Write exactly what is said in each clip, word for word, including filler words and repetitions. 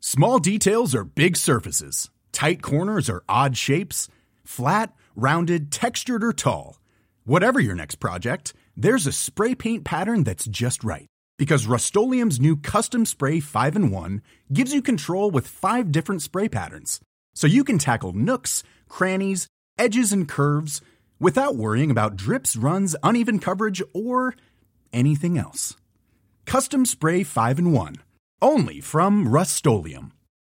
Small details are big surfaces. Tight corners are odd shapes. Flat, rounded, textured, or tall. Whatever your next project, there's a spray paint pattern that's just right. Because Rust-Oleum's new Custom Spray five in one gives you control with five different spray patterns. So you can tackle nooks, crannies, edges, and curves without worrying about drips, runs, uneven coverage, or anything else. Custom Spray five in one. Only from Rust-Oleum.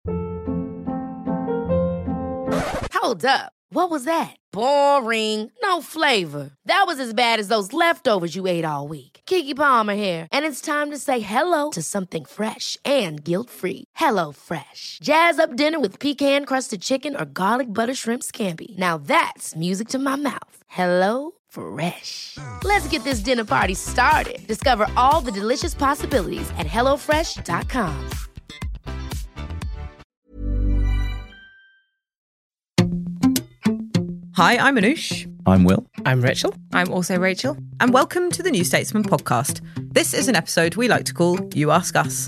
Hold up. What was that? Boring. No flavor. That was as bad as those leftovers you ate all week. Keke Palmer here. And it's time to say hello to something fresh and guilt-free. Hello Fresh. Jazz up dinner with pecan-crusted chicken or garlic butter shrimp scampi. Now that's music to my mouth. Hello Fresh. Let's get this dinner party started. Discover all the delicious possibilities at hello fresh dot com. Hi, I'm Anoush. I'm Will. I'm Rachel. I'm also Rachel. And welcome to the New Statesman podcast. This is an episode we like to call You Ask Us.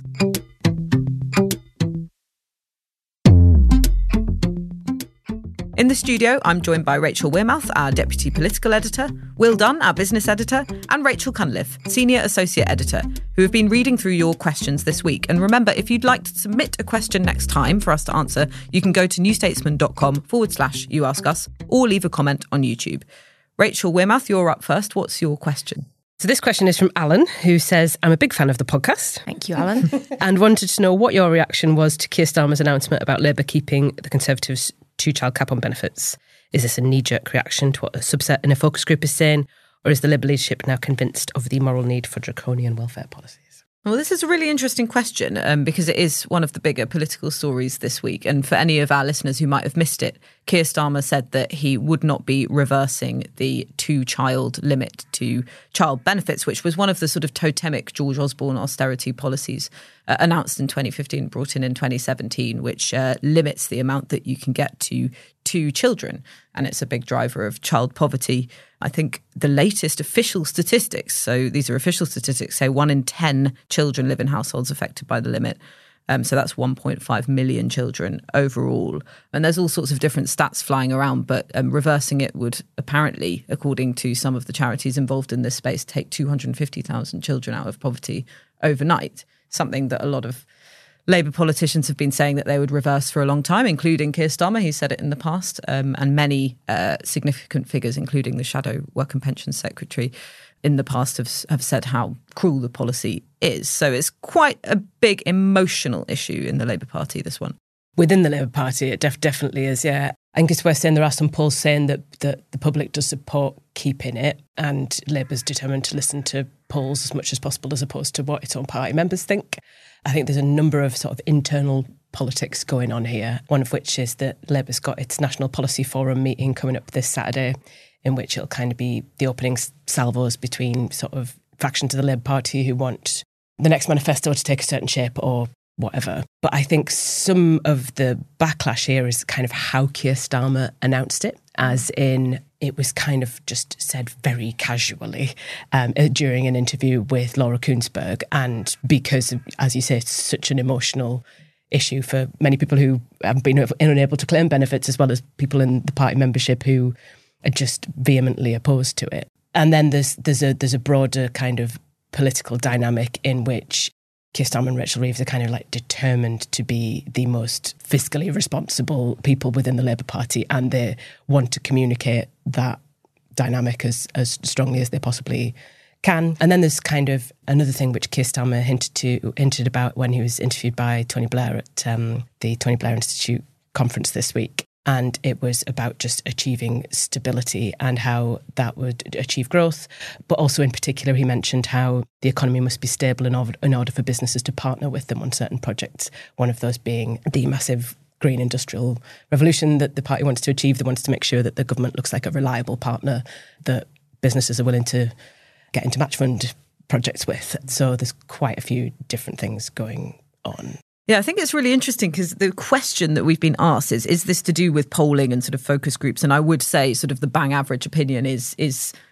In the studio, I'm joined by Rachel Wearmouth, our Deputy Political Editor, Will Dunn, our Business Editor, and Rachel Cunliffe, Senior Associate Editor, who have been reading through your questions this week. And remember, if you'd like to submit a question next time for us to answer, you can go to newstatesman.com forward slash You Ask Us or leave a comment on YouTube. Rachel Wearmouth, you're up first. What's your question? So this question is from Alan, who says, I'm a big fan of the podcast. Thank you, Alan. And wanted to know what your reaction was to Keir Starmer's announcement about Labour keeping the Conservatives' two-child cap on benefits. Is this a knee-jerk reaction to what a subset in a focus group is saying, or is the Labour leadership now convinced of the moral need for draconian welfare policies? Well, this is a really interesting question um, because it is one of the bigger political stories this week. And for any of our listeners who might have missed it, Keir Starmer said that he would not be reversing the two-child limit to child benefits, which was one of the sort of totemic George Osborne austerity policies uh, announced in twenty fifteen, brought in in twenty seventeen, which uh, limits the amount that you can get to two children. And it's a big driver of child poverty. I think the latest official statistics, so these are official statistics, say one in ten children live in households affected by the limit. Um, so that's one point five million children overall. And there's all sorts of different stats flying around, but um, reversing it would apparently, according to some of the charities involved in this space, take two hundred fifty thousand children out of poverty overnight, something that a lot of Labour politicians have been saying that they would reverse for a long time, including Keir Starmer. He said it in the past, um, and many uh, significant figures, including the Shadow Work and Pensions Secretary in the past, have, have said how cruel the policy is. So it's quite a big emotional issue in the Labour Party, this one. Within the Labour Party, it def- definitely is, yeah. I think it's worth saying there are some polls saying that, that the public does support keeping it, and Labour's determined to listen to polls as much as possible as opposed to what its own party members think. I think there's a number of sort of internal politics going on here, one of which is that Labour's got its National Policy Forum meeting coming up this Saturday, in which it'll kind of be the opening salvos between sort of factions of the Labour Party who want the next manifesto to take a certain shape or whatever. But I think some of the backlash here is kind of how Keir Starmer announced it, as in it was kind of just said very casually um, during an interview with Laura Kuenssberg. And because, as you say, it's such an emotional issue for many people who have been unable to claim benefits, as well as people in the party membership who are just vehemently opposed to it. And then there's there's a there's a broader kind of political dynamic in which Keir Starmer and Rachel Reeves are kind of like determined to be the most fiscally responsible people within the Labour Party, and they want to communicate that dynamic as, as strongly as they possibly can. And then there's kind of another thing which Keir Starmer hinted to hinted about when he was interviewed by Tony Blair at um, the Tony Blair Institute conference this week. And it was about just achieving stability and how that would achieve growth. But also in particular, he mentioned how the economy must be stable in order, in order for businesses to partner with them on certain projects. One of those being the massive green industrial revolution that the party wants to achieve. They wants to make sure that the government looks like a reliable partner that businesses are willing to get into match fund projects with. So there's quite a few different things going on. Yeah, I think it's really interesting because the question that we've been asked is, is this to do with polling and sort of focus groups? And I would say sort of the bang average opinion is, is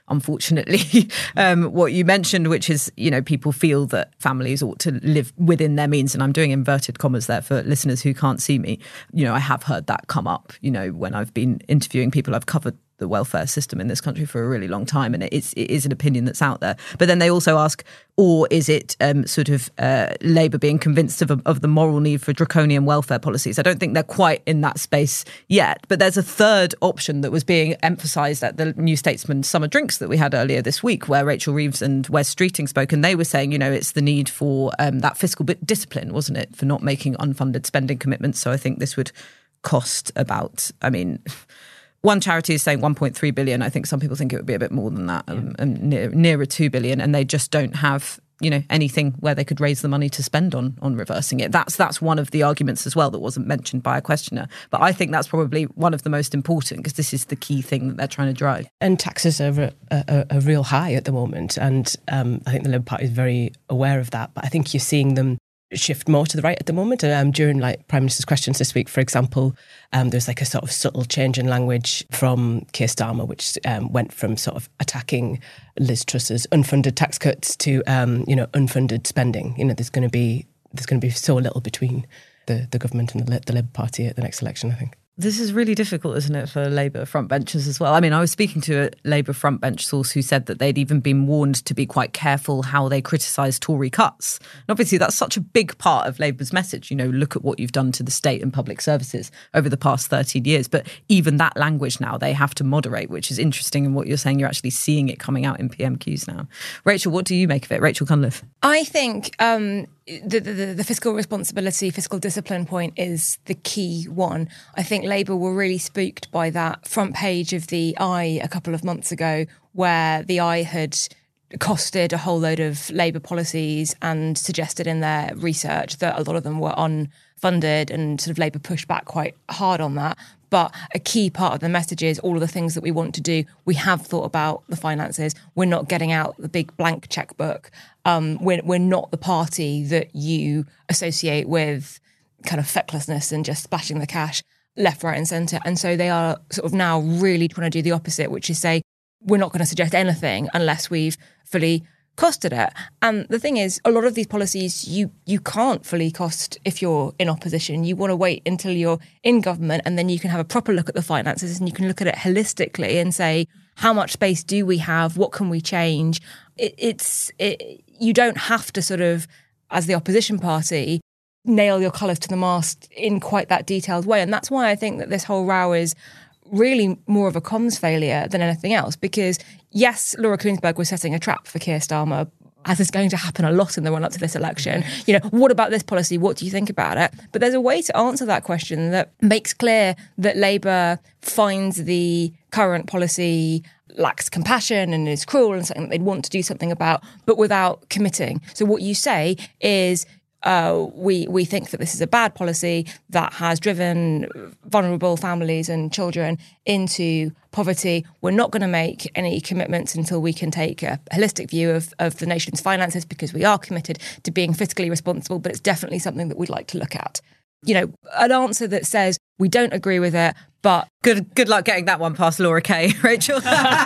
unfortunately, um, what you mentioned, which is, you know, people feel that families ought to live within their means. And I'm doing inverted commas there for listeners who can't see me. You know, I have heard that come up, you know, when I've been interviewing people. I've covered the welfare system in this country for a really long time, and it is, it is an opinion that's out there. But then they also ask, or is it um, sort of uh, Labour being convinced of, of the moral need for draconian welfare policies? I don't think they're quite in that space yet. But there's a third option that was being emphasised at the New Statesman summer drinks that we had earlier this week, where Rachel Reeves and Wes Streeting spoke, and they were saying, you know, it's the need for um, that fiscal discipline, wasn't it, for not making unfunded spending commitments. So I think this would cost about, I mean... One charity is saying one point three billion. I think some people think it would be a bit more than that, um, and near, nearer two billion. And they just don't have, you know, anything where they could raise the money to spend on on reversing it. That's that's one of the arguments as well that wasn't mentioned by a questioner. But I think that's probably one of the most important, because this is the key thing that they're trying to drive. And taxes are a, a, a real high at the moment. And um, I think the Labour Party is very aware of that. But I think you're seeing them shift more to the right at the moment. Um, during like Prime Minister's questions this week, for example, um, there's like a sort of subtle change in language from Keir Starmer, which um, went from sort of attacking Liz Truss's unfunded tax cuts to um, you know unfunded spending. You know, there's going to be there's going to be so little between the the government and the, the Labour Party at the next election, I think. This is really difficult, isn't it, for Labour frontbenchers as well? I mean, I was speaking to a Labour frontbench source who said that they'd even been warned to be quite careful how they criticise Tory cuts. And obviously, that's such a big part of Labour's message. You know, look at what you've done to the state and public services over the past thirteen years. But even that language now, they have to moderate, which is interesting. And what you're saying, you're actually seeing it coming out in P M Qs now. Rachel, what do you make of it? Rachel Cunliffe. I think um, the, the, the fiscal responsibility, fiscal discipline point is the key one. I think Labour were really spooked by that front page of the I a couple of months ago, where the I had costed a whole load of Labour policies and suggested in their research that a lot of them were unfunded, and sort of Labour pushed back quite hard on that. But a key part of the message is all of the things that we want to do, we have thought about the finances. We're not getting out the big blank checkbook. Um, we're, we're not the party that you associate with kind of fecklessness and just splashing the cash left, right and centre. And so they are sort of now really trying to do the opposite, which is say, we're not going to suggest anything unless we've fully costed it. And the thing is, a lot of these policies you you can't fully cost if you're in opposition. You want to wait until you're in government, and then you can have a proper look at the finances, and you can look at it holistically and say, how much space do we have? What can we change? It, it's it, you don't have to sort of, as the opposition party, nail your colours to the mast in quite that detailed way. And that's why I think that this whole row is really more of a comms failure than anything else, because yes, Laura Kuenssberg was setting a trap for Keir Starmer, as is going to happen a lot in the run-up to this election. You know, what about this policy? What do you think about it? But there's a way to answer that question that makes clear that Labour finds the current policy lacks compassion and is cruel and something that they'd want to do something about, but without committing. So what you say is, Uh, we we think that this is a bad policy that has driven vulnerable families and children into poverty. We're not going to make any commitments until we can take a holistic view of, of the nation's finances, because we are committed to being fiscally responsible, but it's definitely something that we'd like to look at. You know, an answer that says we don't agree with it, but... Good good luck getting that one past Laura Kay, Rachel.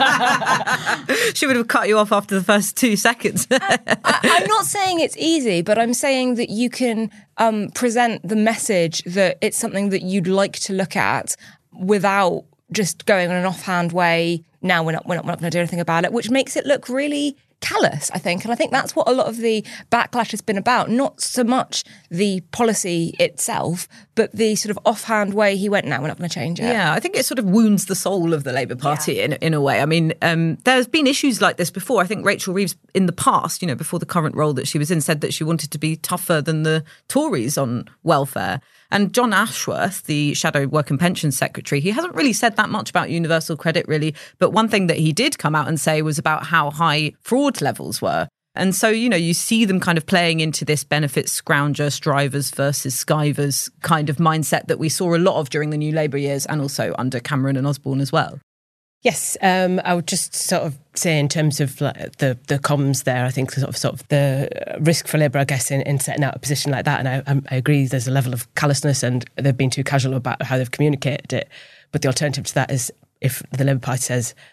She would have cut you off after the first two seconds. I, I'm not saying it's easy, but I'm saying that you can um, present the message that it's something that you'd like to look at without just going in an offhand way, now we're not, we're not, we're not going to do anything about it, which makes it look really callous, I think. And I think that's what a lot of the backlash has been about. Not so much the policy itself, but the sort of offhand way he went, now we're not going to change it. Yeah, I think it sort of wounds the soul of the Labour Party yeah. in, in a way. I mean, um, there's been issues like this before. I think Rachel Reeves in the past, you know, before the current role that she was in, said that she wanted to be tougher than the Tories on welfare. And John Ashworth, the Shadow Work and Pensions Secretary, he hasn't really said that much about universal credit, really. But one thing that he did come out and say was about how high fraud levels were. And so, you know, you see them kind of playing into this benefits scrounger, strivers versus skivers kind of mindset that we saw a lot of during the New Labour years, and also under Cameron and Osborne as well. Yes, um, I would just sort of say in terms of like the the comms there, I think sort of sort of the risk for Labour, I guess, in, in setting out a position like that. And I, I agree there's a level of callousness and they've been too casual about how they've communicated it. But the alternative to that is if the Labour Party says,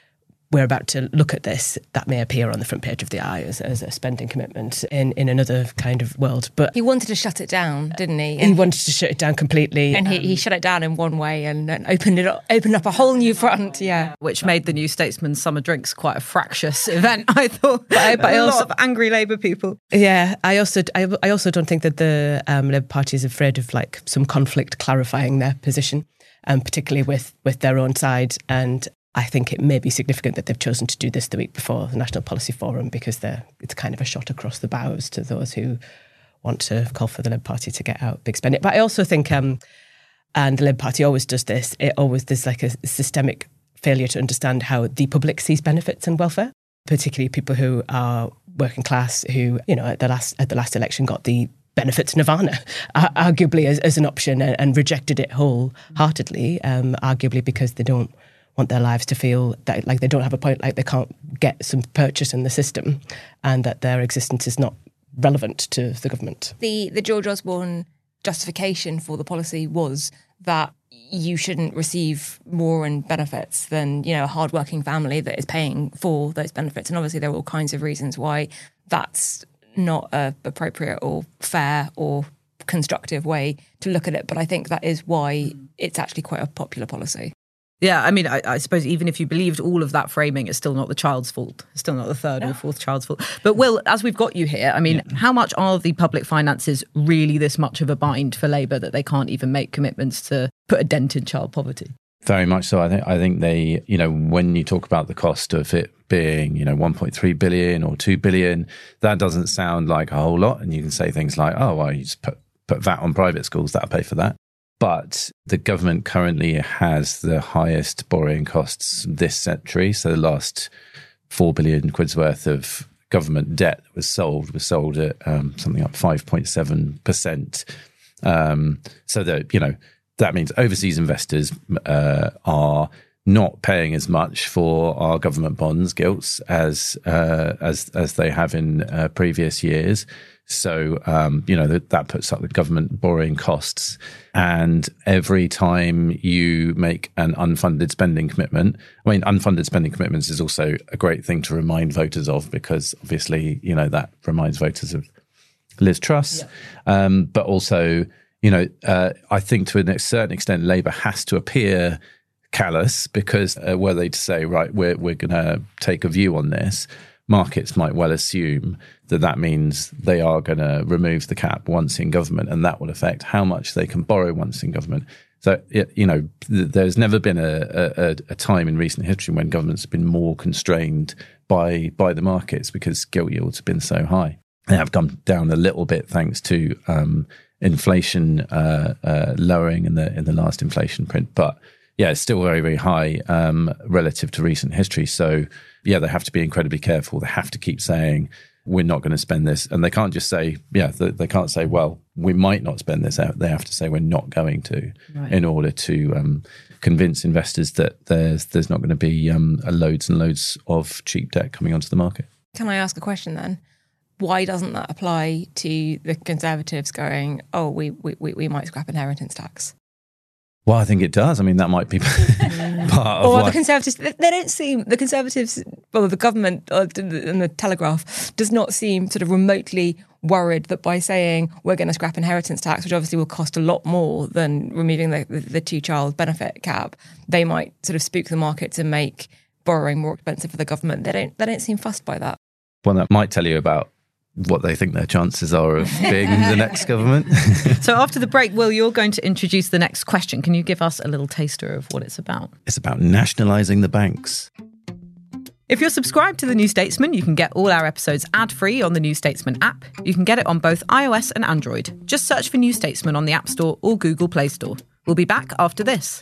we're about to look at this, that may appear on the front page of the Eye as, as a spending commitment in, in another kind of world. But he wanted to shut it down, didn't he? He wanted to shut it down completely. And he, he shut it down in one way and then opened it up, opened up a whole new front, yeah. Which made the New Statesman's summer drinks quite a fractious event, I thought. But I, but I also, a lot of angry Labour people. Yeah, I also I, I also don't think that the um, Labour Party is afraid of like some conflict clarifying their position, um, particularly with, with their own side. And I think it may be significant that they've chosen to do this the week before the National Policy Forum, because they're, it's kind of a shot across the bows to those who want to call for the Labour Party to get out big spending. But I also think, um, and the Labour Party always does this, it always, there's like a systemic failure to understand how the public sees benefits and welfare, particularly people who are working class, who, you know, at the last at the last election got the benefits nirvana, arguably as, as an option, and, and rejected it wholeheartedly, um, arguably because they don't want their lives to feel that like they don't have a point, like they can't get some purchase in the system, and that their existence is not relevant to the government. The the George Osborne justification for the policy was that you shouldn't receive more in benefits than, you know, a hardworking family that is paying for those benefits. And obviously there are all kinds of reasons why that's not a appropriate or fair or constructive way to look at it. But I think that is why it's actually quite a popular policy. Yeah, I mean, I, I suppose even if you believed all of that framing, it's still not the child's fault. It's still not the third yeah. or fourth child's fault. But Will, as we've got you here, I mean, yeah. how much are the public finances really this much of a bind for Labour that they can't even make commitments to put a dent in child poverty? Very much so. I think I think they, you know, when you talk about the cost of it being, you know, one point three billion or two billion, that doesn't sound like a whole lot. And you can say things like, oh, well, you just put, put V A T on private schools, that'll pay for that. But the government currently has the highest borrowing costs this century. So the last four billion quid's worth of government debt that was sold was sold at um, something like five point seven percent. Um, so that, you know, that means overseas investors uh, are not paying as much for our government bonds, gilts, as uh, as as they have in uh, previous years. So, um, you know, that, that puts up the government borrowing costs. And every time you make an unfunded spending commitment, I mean, unfunded spending commitments is also a great thing to remind voters of, because obviously, you know, that reminds voters of Liz Truss. Yeah. Um, but also, you know, uh, I think to a certain extent, Labour has to appear callous, because uh, were they to say, right, we're, we're going to take a view on this, markets might well assume that that means they are going to remove the cap once in government, and that will affect how much they can borrow once in government. So, you know, there's never been a, a, a time in recent history when governments have been more constrained by by the markets, because gilt yields have been so high. They have come down a little bit thanks to um, inflation uh, uh, lowering in the in the last inflation print, but yeah, it's still very, very high um, relative to recent history. So, yeah, they have to be incredibly careful. They have to keep saying, we're not going to spend this. And they can't just say, yeah, they, they can't say, well, we might not spend this out. They have to say, we're not going to, right, in order to um, convince investors that there's there's not going to be um, loads and loads of cheap debt coming onto the market. Can I ask a question then? Why doesn't that apply to the Conservatives going, oh, we we, we might scrap inheritance tax? Well, I think it does. I mean, that might be part of or why. the Conservatives, they don't seem, the Conservatives, well, the government and the Telegraph does not seem sort of remotely worried that by saying we're going to scrap inheritance tax, which obviously will cost a lot more than removing the, the, the two-child benefit cap, they might sort of spook the market to make borrowing more expensive for the government. They don't, they don't seem fussed by that. Well, that might tell you about what they think their chances are of being the next government. So after the break, Will, you're going to introduce the next question. Can you give us a little taster of what it's about? It's about nationalising the banks. If you're subscribed to The New Statesman, you can get all our episodes ad-free on the New Statesman app. You can get it on both iOS and Android. Just search for New Statesman on the App Store or Google Play Store. We'll be back after this.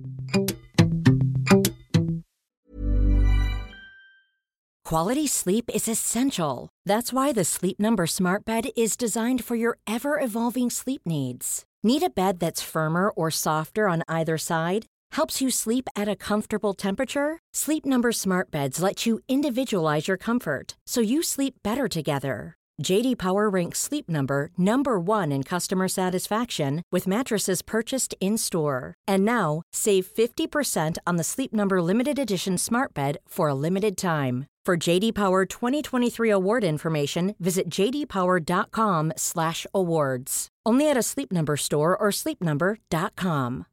Quality sleep is essential. That's why the Sleep Number Smart Bed is designed for your ever-evolving sleep needs. Need a bed that's firmer or softer on either side? Helps you sleep at a comfortable temperature? Sleep Number Smart Beds let you individualize your comfort, so you sleep better together. J D Power ranks Sleep Number number one in customer satisfaction with mattresses purchased in-store. And now, save fifty percent on the Sleep Number Limited Edition Smart Bed for a limited time. For J D Power twenty twenty-three award information, visit j d power dot com slash awards. Only at a Sleep Number store or sleep number dot com.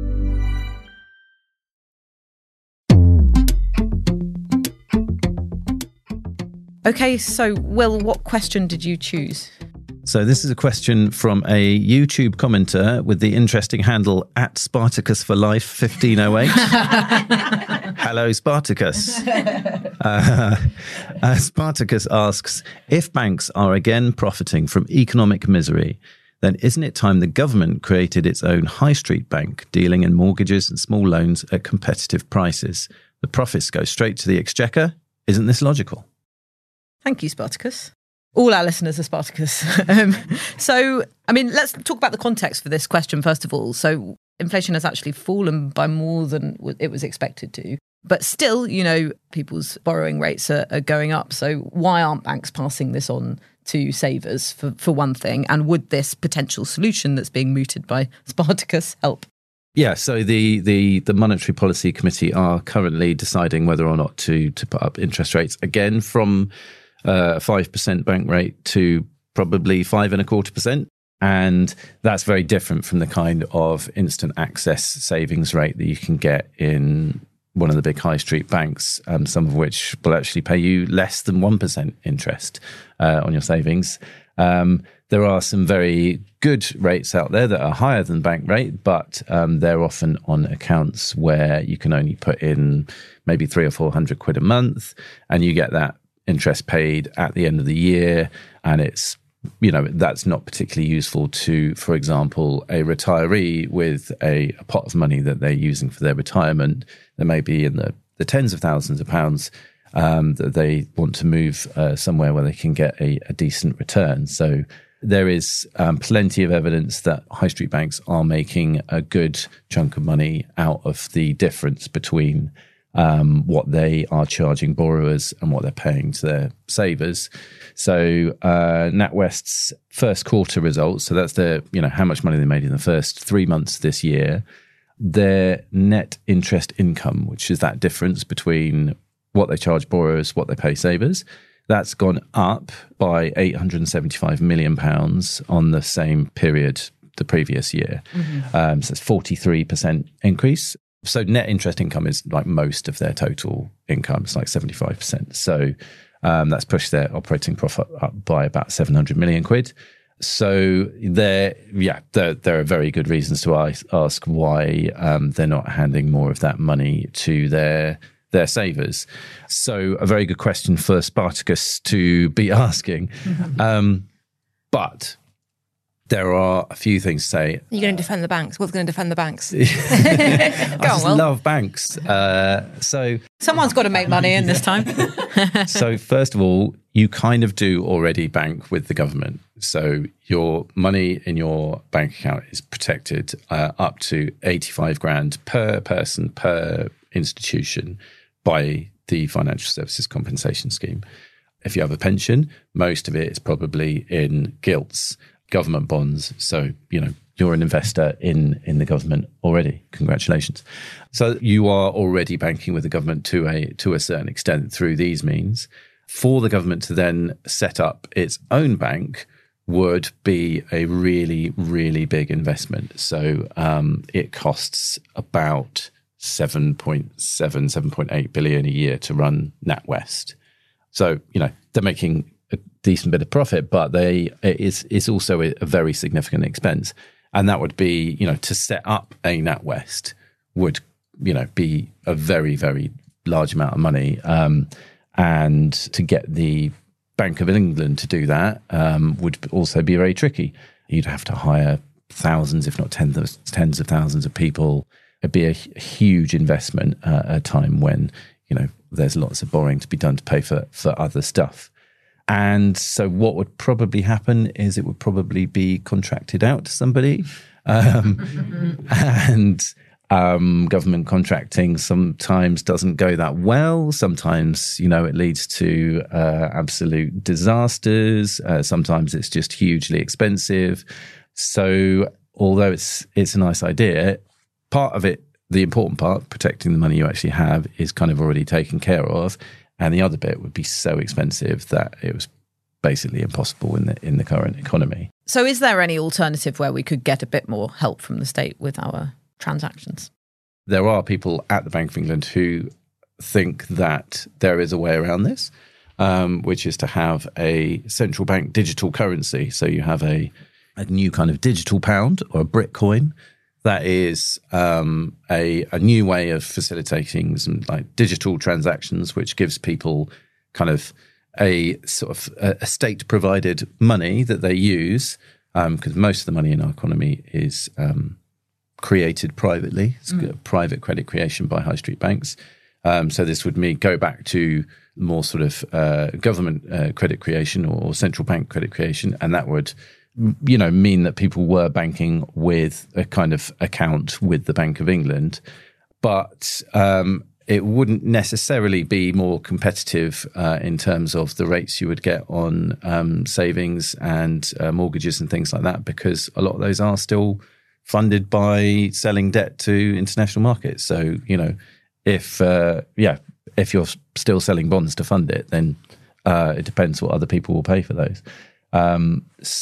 Okay, so Will, what question did you choose? So this is a question from a YouTube commenter with the interesting handle at Spartacus for Life fifteen oh eight. Hello, Spartacus. Uh, uh, Spartacus asks, if banks are again profiting from economic misery, then isn't it time the government created its own high street bank dealing in mortgages and small loans at competitive prices? The profits go straight to the exchequer. Isn't this logical? Thank you, Spartacus. All our listeners are Spartacus. um, so, I mean, let's talk about the context for this question, first of all. So inflation has actually fallen by more than it was expected to. But still, you know, people's borrowing rates are, are going up. So why aren't banks passing this on to savers, for, for one thing? And would this potential solution that's being mooted by Spartacus help? Yeah, so the, the, the Monetary Policy Committee are currently deciding whether or not to, to put up interest rates again from uh, a five percent bank rate to probably five and a quarter percent. And that's very different from the kind of instant access savings rate that you can get in one of the big high street banks, um, some of which will actually pay you less than one percent interest uh, on your savings. Um, there are some very good rates out there that are higher than bank rate, but um, they're often on accounts where you can only put in maybe three or four hundred quid a month, and you get that interest paid at the end of the year. And it's, you know, that's not particularly useful to, for example, a retiree with a, a pot of money that they're using for their retirement. That may be in the, the tens of thousands of pounds um, that they want to move uh, somewhere where they can get a, a decent return. So there is um, plenty of evidence that high street banks are making a good chunk of money out of the difference between um, what they are charging borrowers and what they're paying to their savers. So uh, NatWest's first quarter results, so that's the, you know, how much money they made in the first three months this year, their net interest income, which is that difference between what they charge borrowers, what they pay savers, that's gone up by eight hundred seventy-five million pounds on the same period the previous year. Mm-hmm. Um, so it's forty-three percent increase. So net interest income is like most of their total income. It's like seventy-five percent. So um, that's pushed their operating profit up by about seven hundred million quid. So there, yeah, there, there are very good reasons to ask why um, they're not handing more of that money to their their savers. So a very good question for Spartacus to be asking. Mm-hmm. Um, but there are a few things to say. You're going to defend the banks. What's going to defend the banks? Go I on, just Will. love banks. Uh, so someone's got to make money in this time. So first of all, you kind of do already bank with the government. So your money in your bank account is protected uh, up to eighty-five grand per person, per institution by the Financial Services Compensation Scheme. If you have a pension, most of it is probably in gilts, government bonds. So, you know, you're an investor in, in the government already. Congratulations. So you are already banking with the government to a to a certain extent through these means. For the government to then set up its own bank would be a really, really big investment. So um, it costs about seven point seven, seven point eight billion a year to run NatWest. So, you know, they're making a decent bit of profit, but they it's, it's also a, a very significant expense. And that would be, you know, to set up a NatWest would, you know, be a very, very large amount of money. Um, and to get the Bank of England to do that um, would also be very tricky. You'd have to hire thousands, if not tens of, tens of thousands of people. It'd be a, a huge investment uh, at a time when, you know, there's lots of borrowing to be done to pay for, for other stuff. And so what would probably happen is it would probably be contracted out to somebody. Um, and Um, government contracting sometimes doesn't go that well. Sometimes, you know, it leads to uh, absolute disasters. Uh, sometimes it's just hugely expensive. So although it's it's a nice idea, part of it, the important part, protecting the money you actually have, is kind of already taken care of. And the other bit would be so expensive that it was basically impossible in the in the current economy. So is there any alternative where we could get a bit more help from the state with our transactions? There are people at the Bank of England who think that there is a way around this, um, which is to have a central bank digital currency. So you have a, a new kind of digital pound or a brick coin that is um, a, a new way of facilitating some like digital transactions, which gives people kind of a sort of a, a state-provided money that they use, because um, most of the money in our economy is um, created privately. It's mm. private credit creation by high street banks. Um, so this would mean go back to more sort of uh, government uh, credit creation or central bank credit creation, and that would, you know, mean that people were banking with a kind of account with the Bank of England, but um, it wouldn't necessarily be more competitive uh, in terms of the rates you would get on um, savings and uh, mortgages and things like that, because a lot of those are still funded by selling debt to international markets. So, you know, if, uh, yeah, if you're still selling bonds to fund it, then uh, it depends what other people will pay for those. Um,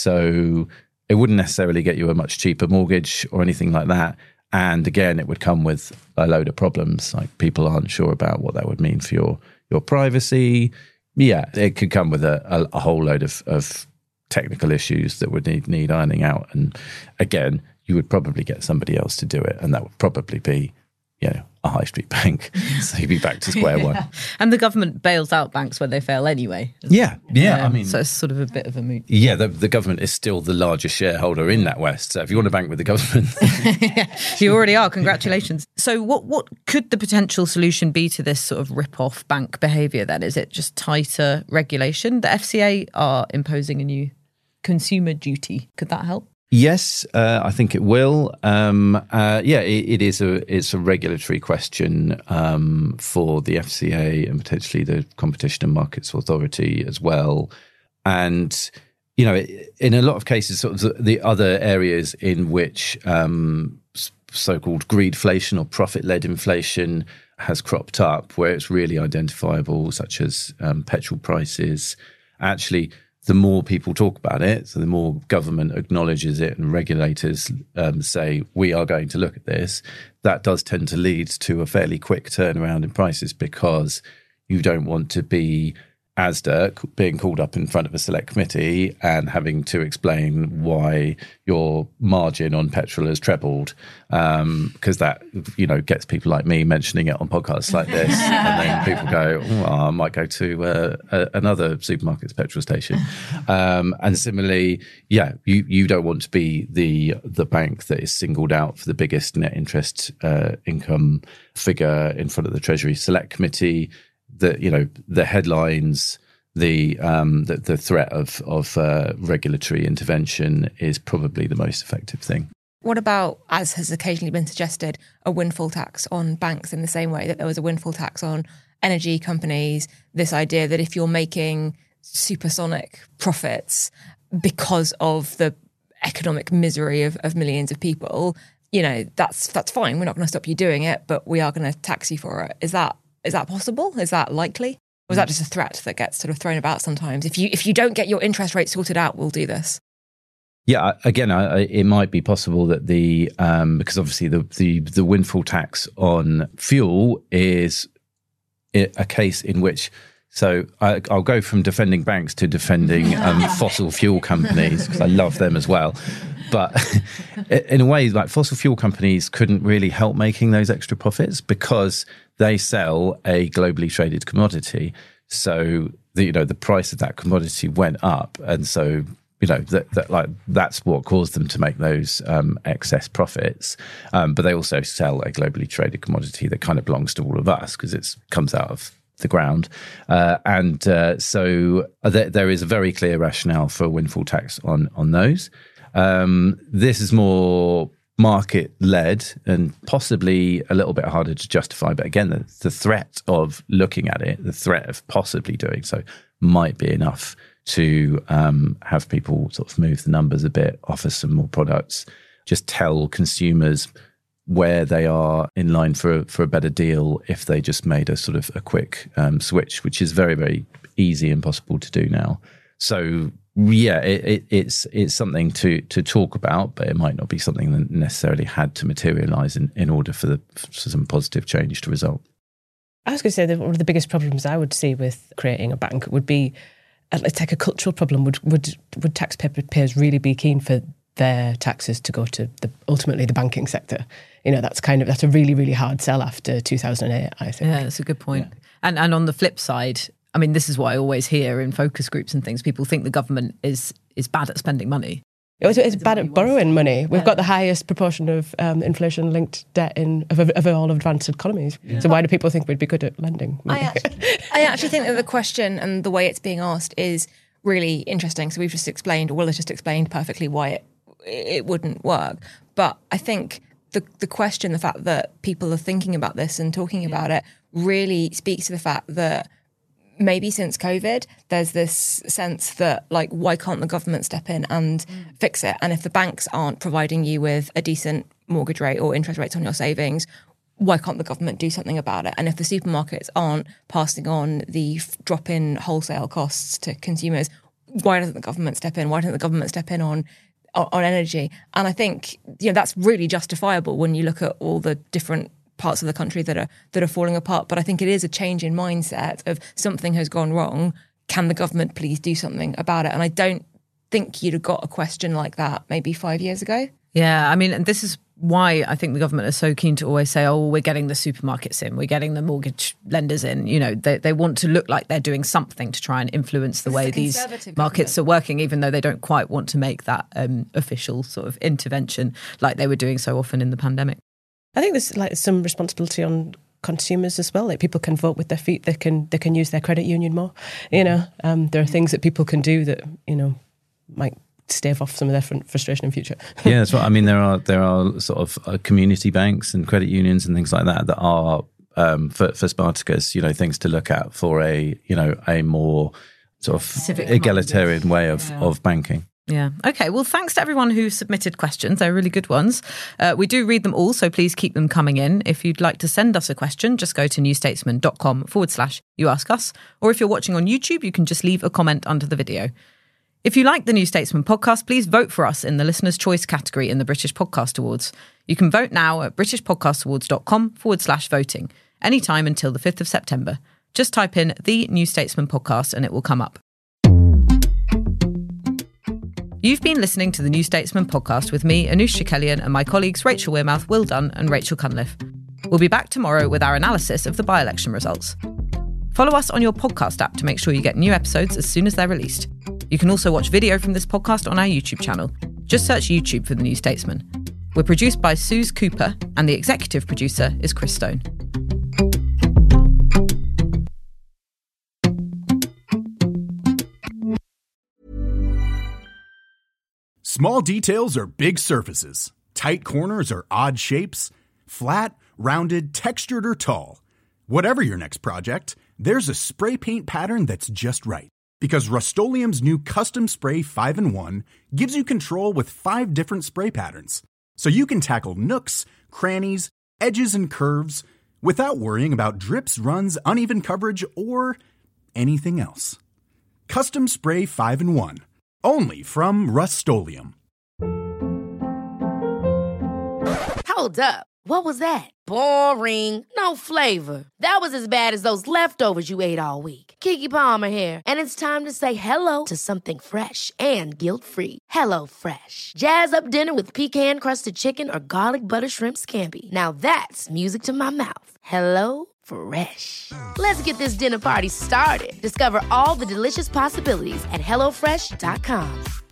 so it wouldn't necessarily get you a much cheaper mortgage or anything like that. And again, it would come with a load of problems. Like people aren't sure about what that would mean for your, your privacy. Yeah, it could come with a, a, a whole load of, of technical issues that would need, need ironing out. And again, you would probably get somebody else to do it. And that would probably be, you know, a high street bank. So you'd be back to square one. Yeah. And the government bails out banks when they fail anyway. Yeah, yeah. Um, I mean, so it's sort of a bit of a moot. Yeah, the, the government is still the largest shareholder in NatWest. So if you want to bank with the government, yeah, you already are. Congratulations. So what what could the potential solution be to this sort of rip-off bank behaviour then? Is it just tighter regulation? The F C A are imposing a new consumer duty. Could that help? Yes, uh, I think it will. Um, uh, yeah, it, it is a it's a regulatory question um, for the F C A and potentially the Competition and Markets Authority as well. And you know, in a lot of cases, sort of the other areas in which um, so-called greedflation or profit-led inflation has cropped up, where it's really identifiable, such as um, petrol prices, actually. The more people talk about it, so the more government acknowledges it and regulators um, say, we are going to look at this, that does tend to lead to a fairly quick turnaround in prices, because you don't want to be Asda being called up in front of a select committee and having to explain why your margin on petrol has trebled, um, because that, you know, gets people like me mentioning it on podcasts like this. And then people go, oh, I might go to uh, a, another supermarket's petrol station. Um, and similarly, yeah, you, you don't want to be the the bank that is singled out for the biggest net interest uh, income figure in front of the Treasury Select Committee. The you know the headlines, the um, the, the threat of of uh, regulatory intervention is probably the most effective thing. What about, as has occasionally been suggested, a windfall tax on banks in the same way that there was a windfall tax on energy companies? This idea that if you're making supersonic profits because of the economic misery of, of millions of people, you know, that's that's fine. We're not going to stop you doing it, but we are going to tax you for it. Is that Is that possible? Is that likely? Or is that just a threat that gets sort of thrown about sometimes? If you if you don't get your interest rate sorted out, we'll do this. Yeah, again, I, it might be possible that the um, because obviously the, the the windfall tax on fuel is a case in which. So I, I'll go from defending banks to defending um, fossil fuel companies, because I love them as well. But in a way, like fossil fuel companies couldn't really help making those extra profits because they sell a globally traded commodity. So the, you know, the price of that commodity went up, and so you know that, that like that's what caused them to make those um, excess profits. Um, but they also sell a globally traded commodity that kind of belongs to all of us because it comes out of the ground. Uh, and uh, so there, there is a very clear rationale for a windfall tax on, on those. Um, this is more market-led and possibly a little bit harder to justify. But again, the, the threat of looking at it, the threat of possibly doing so might be enough to um, have people sort of move the numbers a bit, offer some more products, just tell consumers where they are in line for, for a better deal if they just made a sort of a quick um, switch, which is very, very easy and possible to do now. So yeah, it, it, it's it's something to to talk about, but it might not be something that necessarily had to materialise in, in order for, the, for some positive change to result. I was going to say that one of the biggest problems I would see with creating a bank would be, it's like a cultural problem. Would would would taxpayers really be keen for their taxes to go to the ultimately the banking sector? You know, that's kind of that's a really really hard sell after two thousand eight. I think. Yeah, that's a good point. Yeah. And and on the flip side, I mean, this is what I always hear in focus groups and things. People think the government is is bad at spending money. It's, it's bad at borrowing money. We've yeah. got the highest proportion of um, inflation-linked debt in of, of all advanced economies. Yeah. So why do people think we'd be good at lending money? I actually, I actually think that the question and the way it's being asked is really interesting. So we've just explained, or Will has just explained perfectly why it it wouldn't work. But I think the the question, the fact that people are thinking about this and talking yeah. about it, really speaks to the fact that maybe since COVID, there's this sense that, like, why can't the government step in and mm. fix it? And if the banks aren't providing you with a decent mortgage rate or interest rates on your savings, why can't the government do something about it? And if the supermarkets aren't passing on the f- drop in wholesale costs to consumers, why doesn't the government step in? Why doesn't the government step in on on energy? And I think, you know, that's really justifiable when you look at all the different parts of the country that are that are falling apart. But I think it is a change in mindset of something has gone wrong. Can the government please do something about it? And I don't think you'd have got a question like that maybe five years ago. Yeah, I mean, and this is why I think the government is so keen to always say, oh, we're getting the supermarkets in, we're getting the mortgage lenders in. You know, they, they want to look like they're doing something to try and influence the way these markets are working, even though they don't quite want to make that um, official sort of intervention like they were doing so often in the pandemic. I think there's like some responsibility on consumers as well. Like, people can vote with their feet. They can they can use their credit union more. You know, um, there are things that people can do that, you know, might stave off some of their frustration in future. Yeah, that's right. I mean, there are there are sort of uh, community banks and credit unions and things like that that are um, for for Spartacus, you know, things to look at for a you know a more sort of Civic egalitarian minded. way of yeah. of banking. Yeah. Okay. Well, thanks to everyone who submitted questions. They're really good ones. Uh, we do read them all, so please keep them coming in. If you'd like to send us a question, just go to newstatesman.com forward slash you ask us. Or if you're watching on YouTube, you can just leave a comment under the video. If you like the New Statesman podcast, please vote for us in the Listener's Choice category in the British Podcast Awards. You can vote now at britishpodcastawards.com forward slash voting, anytime until the fifth of September. Just type in the New Statesman podcast and it will come up. You've been listening to the New Statesman podcast with me, Anoosh Chakelian, and my colleagues Rachel Wearmouth, Will Dunn and Rachel Cunliffe. We'll be back tomorrow with our analysis of the by-election results. Follow us on your podcast app to make sure you get new episodes as soon as they're released. You can also watch video from this podcast on our YouTube channel. Just search YouTube for The New Statesman. We're produced by Suze Cooper and the executive producer is Chris Stone. Small details are big surfaces. Tight corners are odd shapes. Flat, rounded, textured, or tall. Whatever your next project, there's a spray paint pattern that's just right. Because Rust-Oleum's new Custom Spray five in one gives you control with five different spray patterns. So you can tackle nooks, crannies, edges, and curves without worrying about drips, runs, uneven coverage, or anything else. Custom Spray five in one. Only from Rust-Oleum. Hold up. What was that? Boring. No flavor. That was as bad as those leftovers you ate all week. Keke Palmer here. And it's time to say hello to something fresh and guilt-free. Hello Fresh. Jazz up dinner with pecan-crusted chicken or garlic butter shrimp scampi. Now that's music to my mouth. Hello Fresh. Let's get this dinner party started. Discover all the delicious possibilities at hello fresh dot com.